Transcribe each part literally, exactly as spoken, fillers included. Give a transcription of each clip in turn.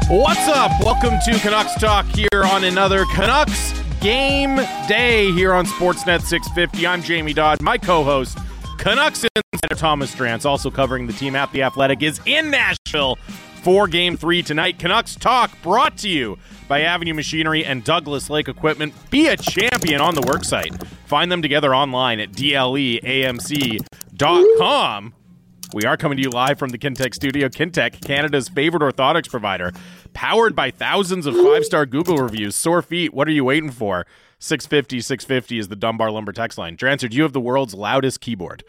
What's up? Welcome to Canucks Talk here on another Canucks game day here on Sportsnet six fifty. I'm Jamie Dodd. My co-host, Canucks insider Thomas Drance, also covering the team at The Athletic, is in Nashville for Game three tonight. Canucks Talk brought to you by Avenue Machinery and Douglas Lake Equipment. Be a champion on the worksite. Find them together online at D L E A M C dot com. We are coming to you live from the Kintec studio. Kintec, Canada's favorite orthotics provider, powered by thousands of five-star Google reviews. Sore feet, what are you waiting for? six fifty, six fifty is the Dunbar Lumber text line. Drancer, do you have the world's loudest keyboard?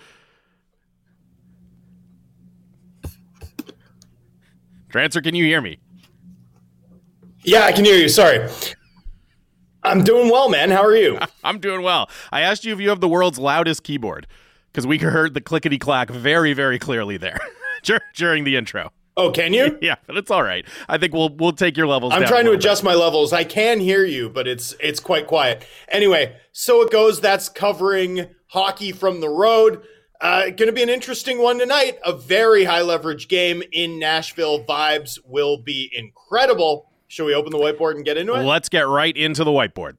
Drancer, can you hear me? Yeah, I can hear you. Sorry. I'm doing well, man. How are you? I'm doing well. I asked you if you have the world's loudest keyboard, because we heard the clickety-clack very, very clearly there during the intro. Oh, can you? Yeah, but it's all right. I think we'll we'll take your levels I'm down. I'm trying to adjust bit. my levels. I can hear you, but it's it's quite quiet. Anyway, so it goes. That's covering hockey from the road. Uh, going to be an interesting one tonight. A very high-leverage game in Nashville. Vibes will be incredible. Shall we open the whiteboard and get into it? Let's get right into the whiteboard.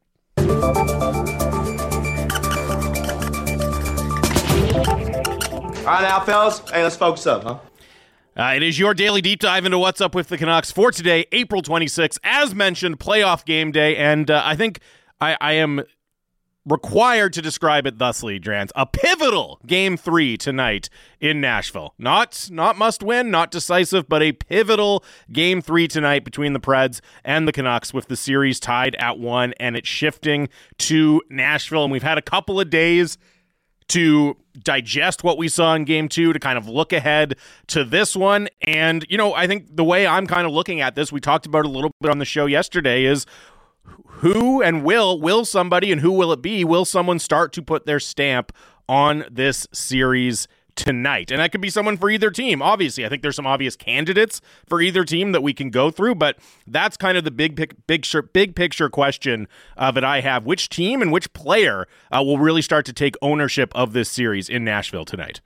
All right now, fellas. Hey, let's focus up, huh? Uh, it is your daily deep dive into what's up with the Canucks for today, April twenty-sixth. As mentioned, playoff game day, and uh, I think I, I am required to describe it thusly, Drance. A pivotal game three tonight in Nashville. Not not must win, not decisive, but a pivotal game three tonight between the Preds and the Canucks, with the series tied at one, and it's shifting to Nashville. And we've had a couple of days to digest what we saw in game two, to kind of look ahead to this one. And, you know, I think the way I'm kind of looking at this, we talked about it a little bit on the show yesterday, is who and will, will somebody, and who will it be? Will someone start to put their stamp on this series tonight? And that could be someone for either team. Obviously, I think there's some obvious candidates for either team that we can go through, but that's kind of the big big picture, big picture question uh, that I have. Which team and which player uh, will really start to take ownership of this series in Nashville tonight?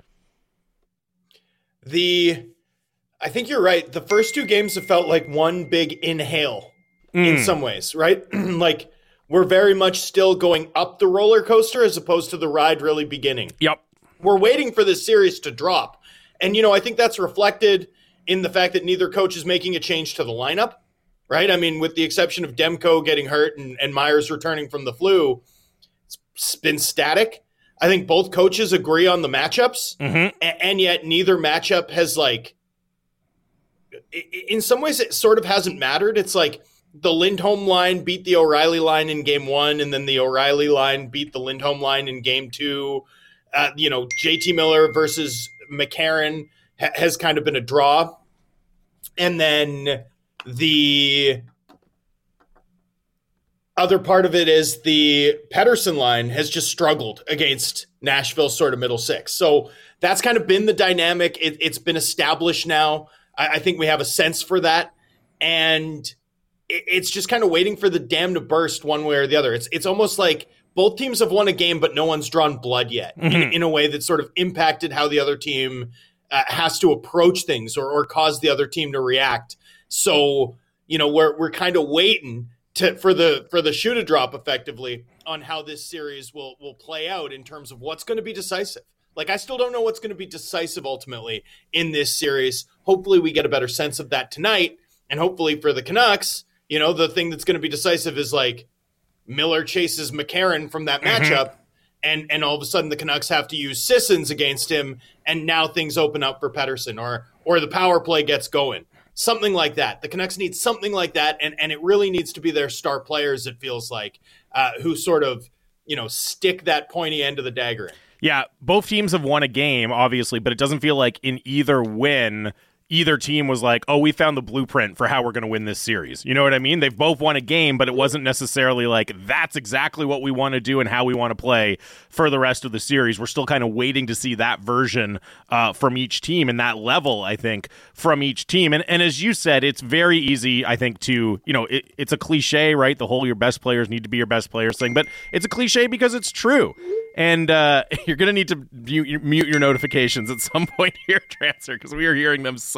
The, I think you're right. The first two games have felt like one big inhale mm. in some ways, right? Like we're very much still going up the roller coaster as opposed to the ride really beginning. Yep. We're waiting for this series to drop. And, you know, I think that's reflected in the fact that neither coach is making a change to the lineup, right? I mean, with the exception of Demko getting hurt and, and Myers returning from the flu, it's been static. I think both coaches agree on the matchups, mm-hmm. and, and yet neither matchup has, like, in some ways it sort of hasn't mattered. It's like the Lindholm line beat the O'Reilly line in game one, and then the O'Reilly line beat the Lindholm line in game two. Uh, you know, J T Miller versus McCarron ha- has kind of been a draw. And then the other part of it is the Pettersson line has just struggled against Nashville's sort of middle six. So that's kind of been the dynamic. It, it's been established now. I, I think we have a sense for that. And it, it's just kind of waiting for the dam to burst one way or the other. It's It's almost like both teams have won a game, but no one's drawn blood yet, mm-hmm. in, in a way that sort of impacted how the other team uh, has to approach things or, or cause the other team to react. So, you know, we're we're kind of waiting to for the for the shoe to drop effectively on how this series will will play out in terms of what's going to be decisive. Like, I still don't know what's going to be decisive ultimately in this series. Hopefully we get a better sense of that tonight. And hopefully for the Canucks, you know, the thing that's going to be decisive is like, Miller chases McCarron from that matchup, mm-hmm. and, and all of a sudden the Canucks have to use Sissons against him, and now things open up for Pettersson, or or the power play gets going. Something like that. The Canucks need something like that, and, and it really needs to be their star players, it feels like, uh, who sort of, you know, stick that pointy end of the dagger in. Yeah, both teams have won a game, obviously, but it doesn't feel like in either win either team was like, oh, we found the blueprint for how we're going to win this series. You know what I mean? They've both won a game, but it wasn't necessarily like, that's exactly what we want to do and how we want to play for the rest of the series. We're still kind of waiting to see that version uh, from each team and that level, I think, from each team. And and as you said, it's very easy, I think, to, you know, it, it's a cliche, right? The whole your best players need to be your best players thing, but it's a cliche because it's true. And uh, you're going to need to mute, mute your notifications at some point here, Transfer, because we are hearing them so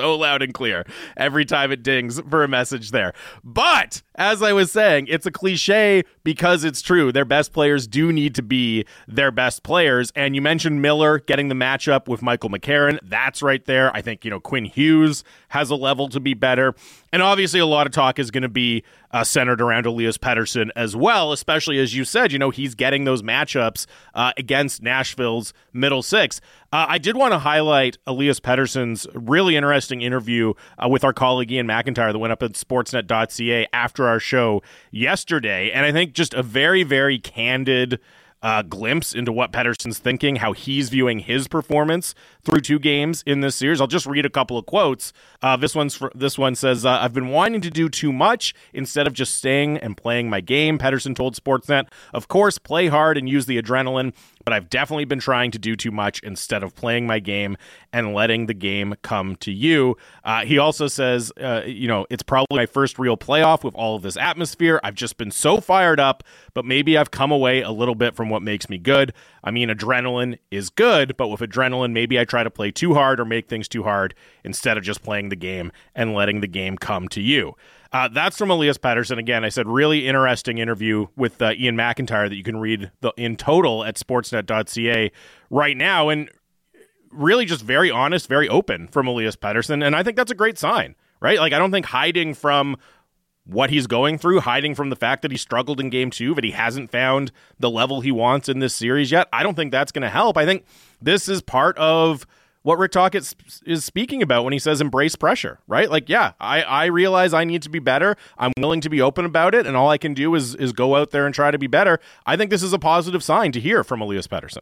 so loud and clear every time it dings for a message there. But as I was saying, it's a cliche because it's true. Their best players do need to be their best players. And you mentioned Miller getting the matchup with Michael McCarron. That's right there. I think, you know, Quinn Hughes has a level to be better. And obviously a lot of talk is going to be uh, centered around Elias Pettersson as well, especially as you said, you know, he's getting those matchups uh, against Nashville's middle six. Uh, I did want to highlight Elias Pettersson's really interesting interview uh, with our colleague Ian McIntyre that went up at sportsnet dot c a after our show yesterday. And I think just a very, very candid Uh, glimpse into what Pettersson's thinking, how he's viewing his performance through two games in this series. I'll just read a couple of quotes. Uh, this one's for, this one says, uh, "I've been wanting to do too much instead of just staying and playing my game." Pettersson told Sportsnet, "Of course, play hard and use the adrenaline, but I've definitely been trying to do too much instead of playing my game and letting the game come to you." Uh, he also says, uh, you know, "It's probably my first real playoff with all of this atmosphere. I've just been so fired up, but maybe I've come away a little bit from what makes me good. I mean, adrenaline is good, but with adrenaline, maybe I try to play too hard or make things too hard instead of just playing the game and letting the game come to you." Uh, that's from Elias Pettersson. Again, I said really interesting interview with uh, Ian McIntyre that you can read the, in total at sportsnet dot c a right now. And really just very honest, very open from Elias Pettersson. And I think that's a great sign, right? Like, I don't think hiding from what he's going through, hiding from the fact that he struggled in game two, that he hasn't found the level he wants in this series yet, I don't think that's going to help. I think this is part of what Rick Tocchet is speaking about when he says embrace pressure, right? Like, yeah, I, I realize I need to be better. I'm willing to be open about it, and all I can do is is go out there and try to be better. I think this is a positive sign to hear from Elias Pettersson.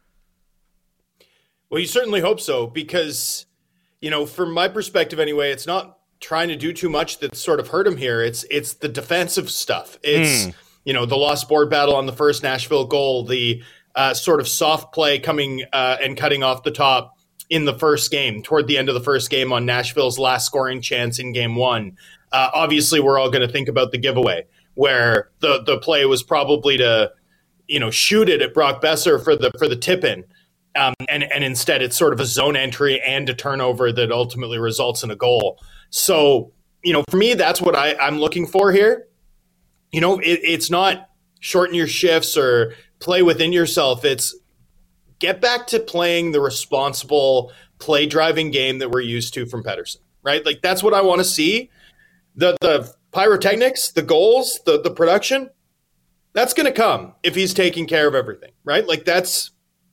Well, you certainly hope so, because, you know, from my perspective anyway, it's not trying to do too much that sort of hurt him here. It's it's the defensive stuff. It's, mm. you know, the lost board battle on the first Nashville goal, the uh, sort of soft play coming uh, and cutting off the top in the first game, toward the end of the first game on Nashville's last scoring chance in game one. Uh, obviously, we're all going to think about the giveaway, where the the play was probably to, you know, shoot it at Brock Besser for the for the tip-in. Um, and, and instead it's sort of a zone entry and a turnover that ultimately results in a goal. So, you know, for me, that's what I, I'm looking for here. You know, it, it's not shorten your shifts or play within yourself. It's get back to playing the responsible play driving game that we're used to from Pettersson, right? Like, that's what I want to see. The the pyrotechnics, the goals, the, the production, that's going to come if he's taking care of everything, right? Like, that's,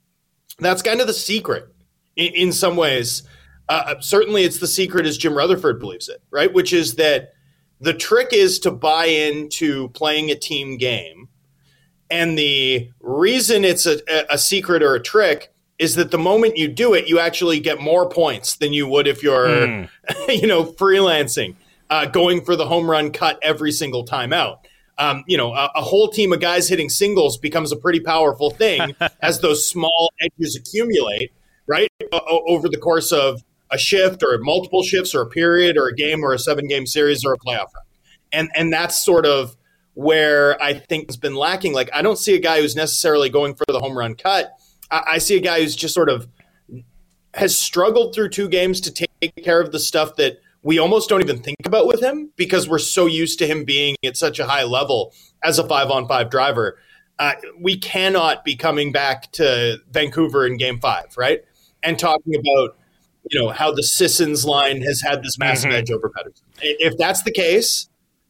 That's kind of the secret in, in some ways. Uh, certainly it's the secret as Jim Rutherford believes it, right? Which is that the trick is to buy into playing a team game. And the reason it's a, a secret or a trick is that the moment you do it, you actually get more points than you would if you're, mm. you know, freelancing, uh, going for the home run cut every single time out. Um, you know, a, a whole team of guys hitting singles becomes a pretty powerful thing as those small edges accumulate, right, o- over the course of a shift or multiple shifts or a period or a game or a seven-game series or a playoff run. And and that's sort of where I think has been lacking. Like, I don't see a guy who's necessarily going for the home run cut. I, I see a guy who's just sort of has struggled through two games to take care of the stuff that we almost don't even think about with him because we're so used to him being at such a high level as a five-on-five driver. Uh, we cannot be coming back to Vancouver in game five, right? And talking about, you know, how the Sissons line has had this massive mm-hmm. edge over Pettersson. If that's the case,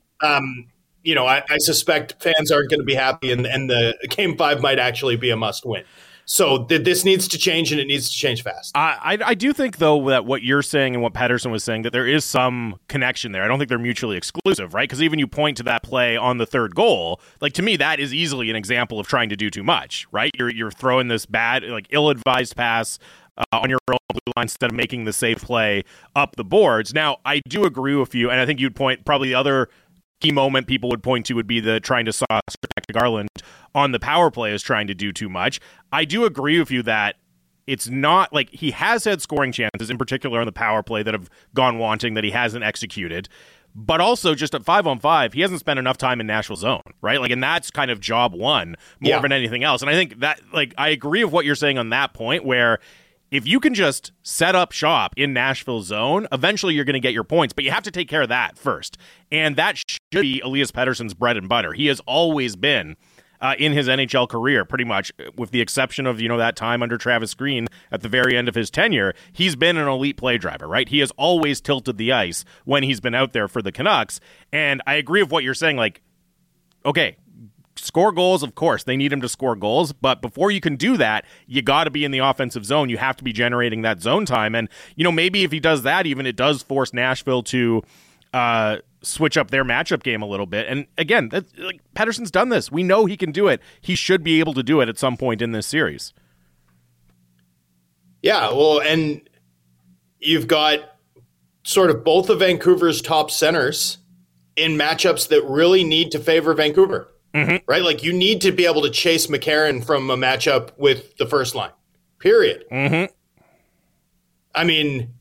um, you know, I, I suspect fans aren't going to be happy, and, and the game five might actually be a must-win. So th- this needs to change, and it needs to change fast. I, I I do think, though, that what you're saying and what Pettersson was saying, that there is some connection there. I don't think they're mutually exclusive, right? Because even you point to that play on the third goal, like, to me, that is easily an example of trying to do too much, right? You're you're throwing this bad, like, ill-advised pass uh, on your own blue line instead of making the safe play up the boards. Now, I do agree with you, and I think you'd point probably the other key moment people would point to would be the trying to sauce back to Garland on the power play is trying to do too much. I do agree with you that it's not like he has had scoring chances, in particular on the power play, that have gone wanting that he hasn't executed. But also just at five on five, he hasn't spent enough time in Nashville zone, right? Like, and that's kind of job one more yeah. than anything else. And I think that, like, I agree with what you're saying on that point, where if you can just set up shop in Nashville's zone, eventually you're going to get your points, but you have to take care of that first. And that should be Elias Pettersson's bread and butter. He has always been, uh, in his N H L career, pretty much, with the exception of, you know, that time under Travis Green at the very end of his tenure, he's been an elite play driver, right? He has always tilted the ice when he's been out there for the Canucks. And I agree with what you're saying, like, okay, score goals, of course. They need him to score goals. But before you can do that, you got to be in the offensive zone. You have to be generating that zone time. And, you know, maybe if he does that, even it does force Nashville to uh, switch up their matchup game a little bit. And again, that, like, Pettersson's done this. We know he can do it. He should be able to do it at some point in this series. Yeah, well, and you've got sort of both of Vancouver's top centers in matchups that really need to favor Vancouver. Mm-hmm. Right? Like, you need to be able to chase McCarron from a matchup with the first line, period. Mm-hmm. I mean,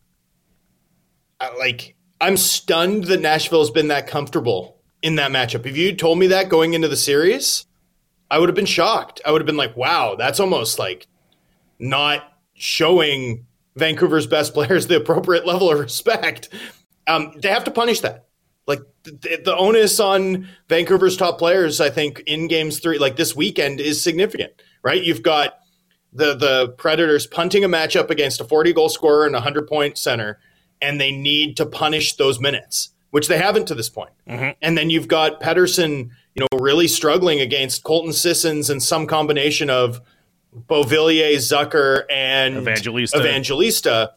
like, I'm stunned that Nashville's been that comfortable in that matchup. If you told me that going into the series, I would have been shocked. I would have been like, wow, that's almost like not showing Vancouver's best players the appropriate level of respect. Um, they have to punish that. Like, the, the onus on Vancouver's top players, I think, in games three, like this weekend, is significant, right? You've got the the Predators punting a matchup against a forty-goal scorer and a hundred-point center, and they need to punish those minutes, which they haven't to this point. Mm-hmm. And then you've got Pettersson, you know, really struggling against Colton Sissons and some combination of Beauvillier, Zucker, and Evangelista. Evangelista.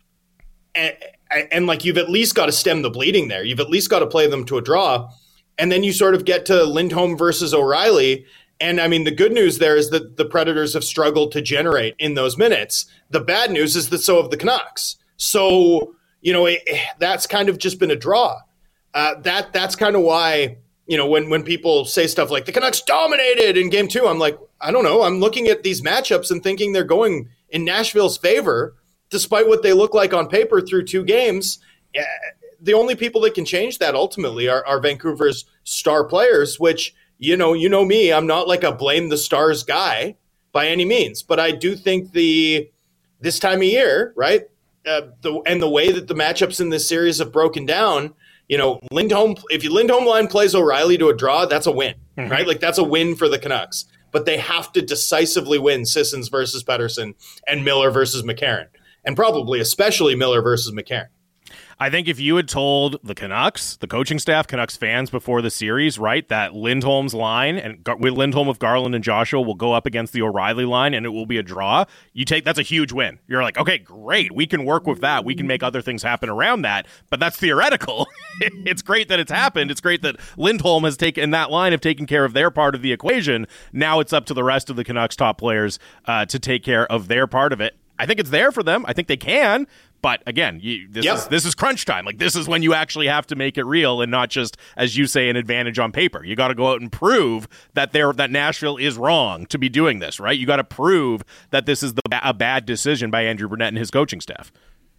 And, and like, you've at least got to stem the bleeding there. You've at least got to play them to a draw. And then you sort of get to Lindholm versus O'Reilly. And I mean, the good news there is that the Predators have struggled to generate in those minutes. The bad news is that so have the Canucks. So, you know, it, that's kind of just been a draw. Uh, that That's kind of why, you know, when, when people say stuff like the Canucks dominated in game two, I'm like, I don't know. I'm looking at these matchups and thinking they're going in Nashville's favor, despite what they look like on paper through two games. The only people that can change that ultimately are, are Vancouver's star players, which, you know, you know me, I'm not like a blame the stars guy by any means, but I do think the this time of year, right, uh, the, and the way that the matchups in this series have broken down, you know, Lindholm, if you Lindholm line plays O'Reilly to a draw, that's a win, mm-hmm. right? Like, that's a win for the Canucks, but they have to decisively win Sissons versus Pettersson and Miller versus McCarron. And probably especially Miller versus McCarron. I think if you had told the Canucks, the coaching staff, Canucks fans before the series, right, that Lindholm's line and Gar- with Lindholm with Garland and Joshua will go up against the O'Reilly line and it will be a draw, you take that's a huge win. You're like, okay, great, we can work with that. We can make other things happen around that, but that's theoretical. It's great that it's happened. It's great that Lindholm has taken that line have taken care of their part of the equation. Now it's up to the rest of the Canucks top players uh, to take care of their part of it. I think it's there for them. I think they can. But again, you, this yep. is this is crunch time. Like, this is when you actually have to make it real and not just, as you say, an advantage on paper. You got to go out and prove that they're, that Nashville is wrong to be doing this, right? You got to prove that this is the, a bad decision by Andrew Brunette and his coaching staff.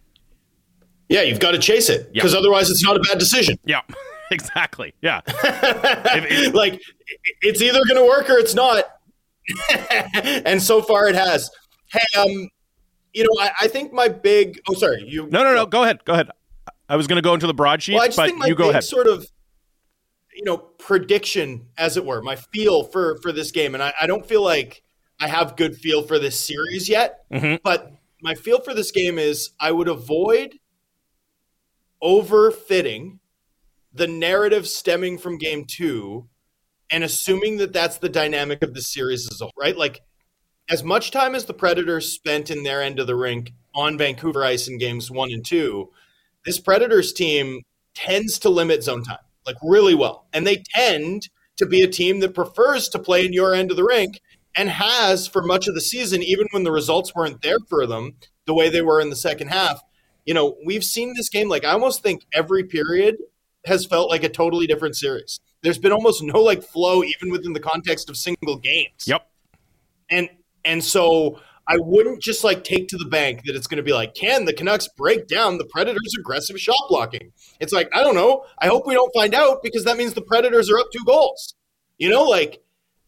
Yeah, you've got to chase it because yep. otherwise it's not a bad decision. Yeah, exactly. Yeah. if, if, like, it's either going to work or it's not. And so far it has. Hey, um, You know, I, I think my big. Oh, sorry. You. No, no, no. Go ahead. Go ahead. I was going to go into the broadsheet, well, I just but think my you go big ahead. Sort of, you know, prediction, as it were, my feel for for this game, and I, I don't feel like I have good feel for this series yet. Mm-hmm. But my feel for this game is I would avoid overfitting the narrative stemming from game two, and assuming that that's the dynamic of the series as a whole, right? Like, as much time as the Predators spent in their end of the rink on Vancouver ice in games one and two, this Predators team tends to limit zone time, like, really well. And they tend to be a team that prefers to play in your end of the rink and has for much of the season, even when the results weren't there for them the way they were in the second half. You know, we've seen this game, like, I almost think every period has felt like a totally different series. There's been almost no, like, flow even within the context of single games. Yep. And And so I wouldn't just like take to the bank that it's going to be like, can the Canucks break down the Predators' aggressive shot blocking? It's like, I don't know. I hope we don't find out because that means the Predators are up two goals. You know, like,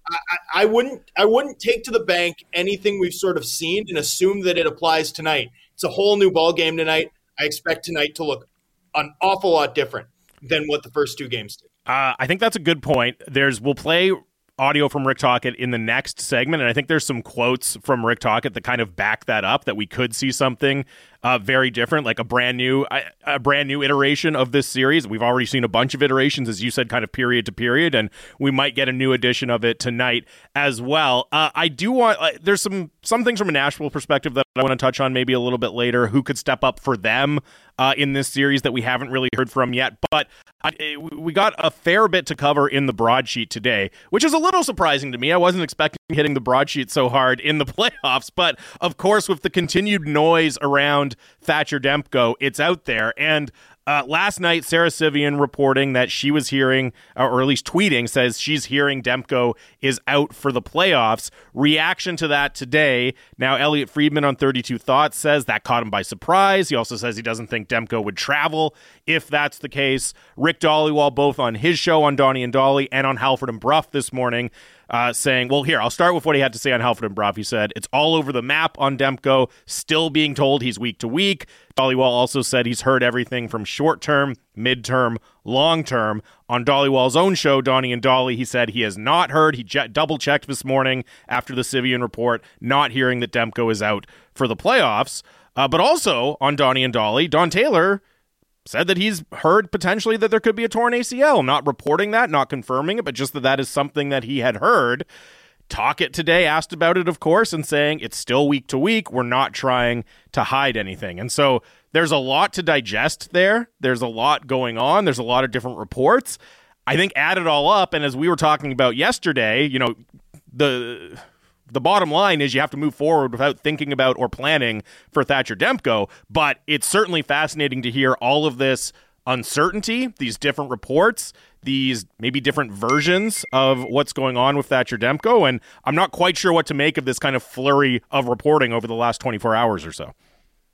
I, I wouldn't I wouldn't take to the bank anything we've sort of seen and assume that it applies tonight. It's a whole new ball game tonight. I expect tonight to look an awful lot different than what the first two games did. Uh, I think that's a good point. There's we'll play audio from Rick Tocchet in the next segment, and I think there's some quotes from Rick Tocchet that kind of back that up, that we could see something uh, very different, like a brand new a brand new iteration of this series. We've already seen a bunch of iterations, as you said, kind of period to period, and we might get a new edition of it tonight as well. Uh, I do want uh, there's some some things from a Nashville perspective that I want to touch on maybe a little bit later. Who could step up for them uh, in this series that we haven't really heard from yet, but I, we got a fair bit to cover in the broadsheet today, which is a little surprising to me. I wasn't expecting hitting the broadsheet so hard in the playoffs, but of course, with the continued noise around Thatcher Demko, it's out there. And Uh, last night, Sarah Civian reporting that she was hearing, or at least tweeting, says she's hearing Demko is out for the playoffs. Reaction to that today. Now, Elliot Friedman on thirty-two Thoughts says that caught him by surprise. He also says he doesn't think Demko would travel if that's the case. Rick Dhaliwal, both on his show on Donnie and Dolly and on Halford and Bruff this morning, Uh, saying, well, here, I'll start with what he had to say on Halford and Bruff. He said, it's all over the map on Demko, still being told he's week to week. Dhaliwal also said he's heard everything from short-term, mid-term, long-term. On Dhaliwal's own show, Donnie and Dolly, he said he has not heard. He j- double-checked this morning after the Civian report, not hearing that Demko is out for the playoffs. Uh, but also, on Donnie and Dolly, Don Taylor said that he's heard potentially that there could be a torn A C L, not reporting that, not confirming it, but just that that is something that he had heard. Tocchet today asked about it, of course, and saying it's still week to week. We're not trying to hide anything. And so there's a lot to digest there. There's a lot going on. There's a lot of different reports. I think add it all up, and as we were talking about yesterday, you know, the... The bottom line is you have to move forward without thinking about or planning for Thatcher Demko, but it's certainly fascinating to hear all of this uncertainty, these different reports, these maybe different versions of what's going on with Thatcher Demko, and I'm not quite sure what to make of this kind of flurry of reporting over the last twenty-four hours or so.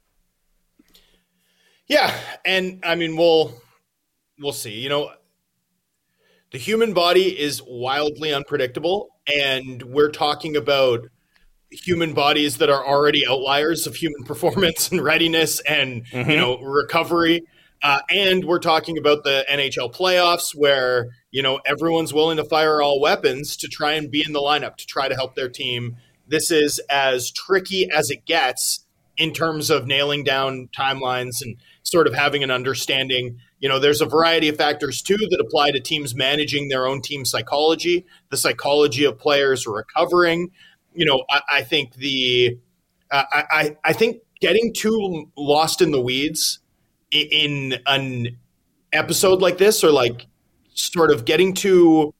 Yeah, and I mean, we'll we'll see. You know, the human body is wildly unpredictable, and we're talking about human bodies that are already outliers of human performance and readiness and, mm-hmm. you know, recovery. Uh, and we're talking about the N H L playoffs where, you know, everyone's willing to fire all weapons to try and be in the lineup, to try to help their team. This is as tricky as it gets in terms of nailing down timelines and sort of having an understanding. You know, there's a variety of factors, too, that apply to teams managing their own team psychology, the psychology of players recovering. You know, I, I think the uh, I, I think getting too lost in the weeds in, in an episode like this, or like sort of getting too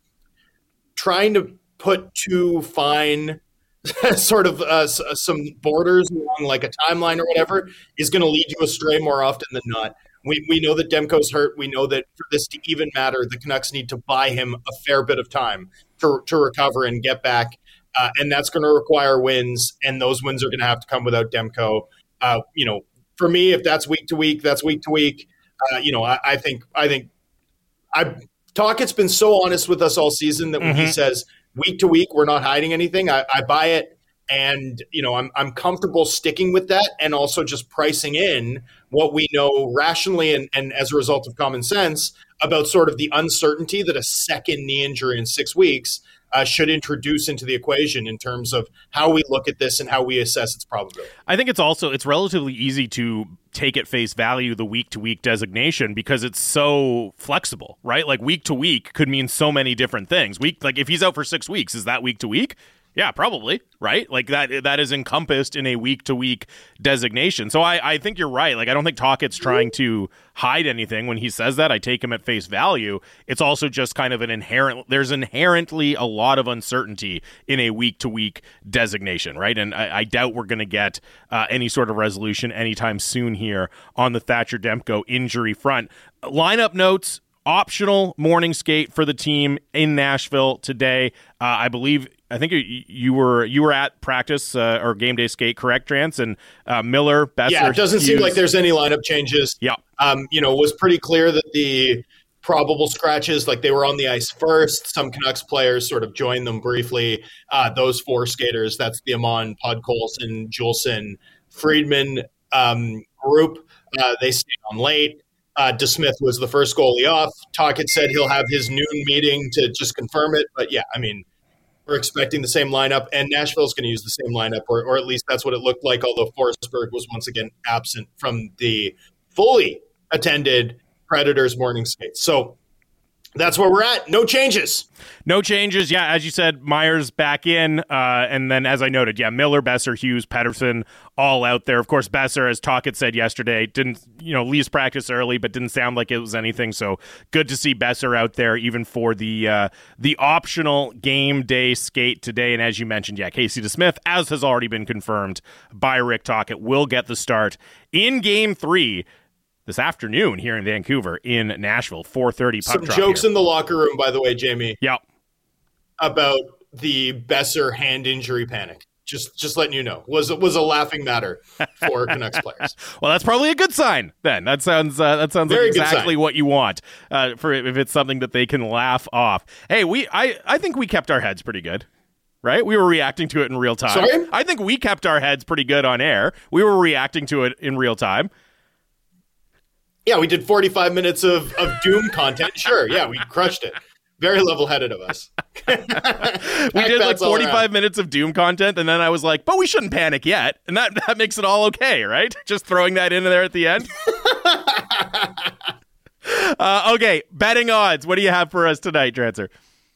trying to put too fine sort of uh, some borders along like a timeline or whatever, is going to lead you astray more often than not. We we know that Demko's hurt. We know that for this to even matter, the Canucks need to buy him a fair bit of time to, to recover and get back. Uh, and that's going to require wins, and those wins are going to have to come without Demko. Uh, you know, for me, if that's week to week, that's week to week. Uh, you know, I, I think I think I Tocchet's been so honest with us all season that when mm-hmm. he says week to week, we're not hiding anything. I, I buy it. And, you know, I'm I'm comfortable sticking with that, and also just pricing in what we know rationally and, and as a result of common sense about sort of the uncertainty that a second knee injury in six weeks uh, should introduce into the equation in terms of how we look at this and how we assess its probability. I think it's also, it's relatively easy to take at face value the week-to-week designation because it's so flexible, right? Like week-to-week could mean so many different things. Week, like if he's out for six weeks, is that week-to-week? Yeah, probably, right? Like that that is encompassed in a week-to-week designation. So I, I think you're right. Like I don't think Tocchet's trying to hide anything when he says that. I take him at face value. It's also just kind of an inherent, there's inherently a lot of uncertainty in a week-to-week designation, right? And I, I doubt we're going to get uh, any sort of resolution anytime soon here on the Thatcher Demko injury front. Lineup notes, optional morning skate for the team in Nashville today. Uh, I believe I think you, you were you were at practice uh, or game day skate, correct, Trance? And uh, Miller, Boeser, yeah, it doesn't Hughes. seem like there's any lineup changes. Yeah, um, you know, it was pretty clear that the probable scratches, like they were on the ice first. Some Canucks players sort of joined them briefly. Uh, those four skaters, that's the Amon, Podkolzin, Juleson, Friedman um, group. Uh, they stayed on late. Uh, DeSmith was the first goalie off. Tocchet said he'll have his noon meeting to just confirm it. But yeah, I mean, we're expecting the same lineup, and Nashville's going to use the same lineup, or, or at least that's what it looked like, although Forsberg was once again absent from the fully attended Predators morning skate. So that's where we're at. No changes. No changes. Yeah, as you said, Myers back in. Uh, and then, as I noted, yeah, Miller, Besser, Hughes, Pettersson, all out there. Of course, Besser, as Tocchet said yesterday, didn't, you know, leaves practice early, but didn't sound like it was anything. So good to see Besser out there, even for the uh, the optional game day skate today. And as you mentioned, yeah, Casey DeSmith, as has already been confirmed by Rick Tocchet, will get the start in game three this afternoon here in Vancouver, in Nashville, four thirty puck Some drop jokes here. in the locker room, by the way, Jamie. Yep. About the Besser hand injury panic. Just just letting you know. Was was a laughing matter for Canucks players. Well, that's probably a good sign then. That sounds uh, that sounds Very like good exactly sign. what you want uh, for if it's something that they can laugh off. Hey, we I, I think we kept our heads pretty good. Right? We were reacting to it in real time. Sorry? I think we kept our heads pretty good on air. We were reacting to it in real time. Yeah, we did forty-five minutes of, of Doom content. Sure, yeah, we crushed it. Very level-headed of us. We did like forty-five minutes of Doom content, and then I was like, but we shouldn't panic yet. And that, that makes it all okay, right? Just throwing that in there at the end. uh, okay, betting odds. What do you have for us tonight, Trancer?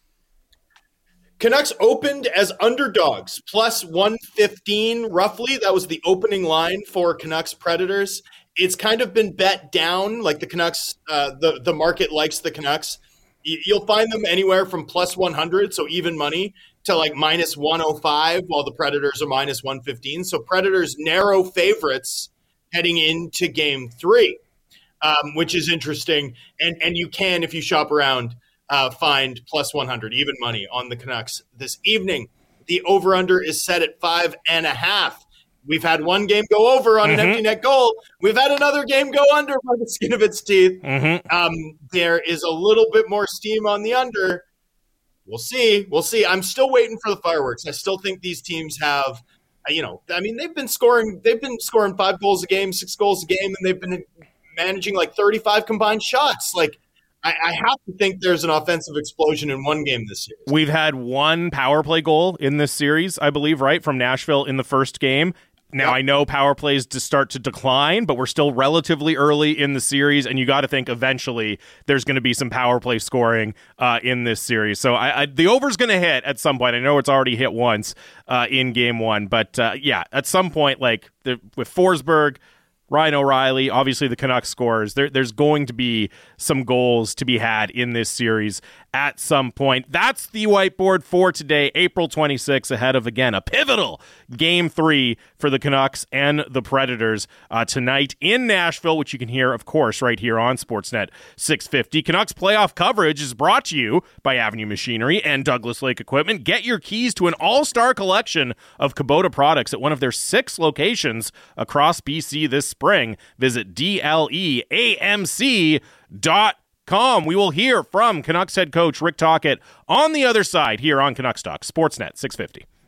Canucks opened as underdogs, plus one fifteen roughly. That was the opening line for Canucks Predators. It's kind of been bet down, like the Canucks, uh, the, the market likes the Canucks. You'll find them anywhere from plus one hundred, so even money, to like minus one oh five, while the Predators are minus one fifteen. So Predators narrow favorites heading into game three, um, which is interesting. And and you can, if you shop around, uh, find plus one hundred, even money on the Canucks this evening. The over-under is set at five and a half. We've had one game go over on an Mm-hmm. empty net goal. We've had another game go under by the skin of its teeth. Mm-hmm. Um, there is a little bit more steam on the under. We'll see. We'll see. I'm still waiting for the fireworks. I still think these teams have, you know, I mean, they've been scoring. They've been scoring five goals a game, six goals a game, and they've been managing like thirty-five combined shots. Like, I, I have to think there's an offensive explosion in one game this year. We've had one power play goal in this series, I believe, right, from Nashville in the first game. Now, Yep. I know power plays to start to decline, but we're still relatively early in the series, and you got to think eventually there's going to be some power play scoring uh, in this series. So I, I, the over's going to hit at some point. I know it's already hit once uh, in game one, but uh, yeah, at some point, like the, with Forsberg, Ryan O'Reilly, obviously the Canucks scores. There, there's going to be some goals to be had in this series at some point. That's the whiteboard for today, April twenty-sixth, ahead of, again, a pivotal game three for the Canucks and the Predators uh, tonight in Nashville, which you can hear, of course, right here on Sportsnet six fifty. Canucks playoff coverage is brought to you by Avenue Machinery and Douglas Lake Equipment. Get your keys to an all-star collection of Kubota products at one of their six locations across B C this spring. Visit D L E A M C dot com. We will hear from Canucks head coach Rick Tocchet on the other side here on Canucks Talk, Sportsnet six fifty.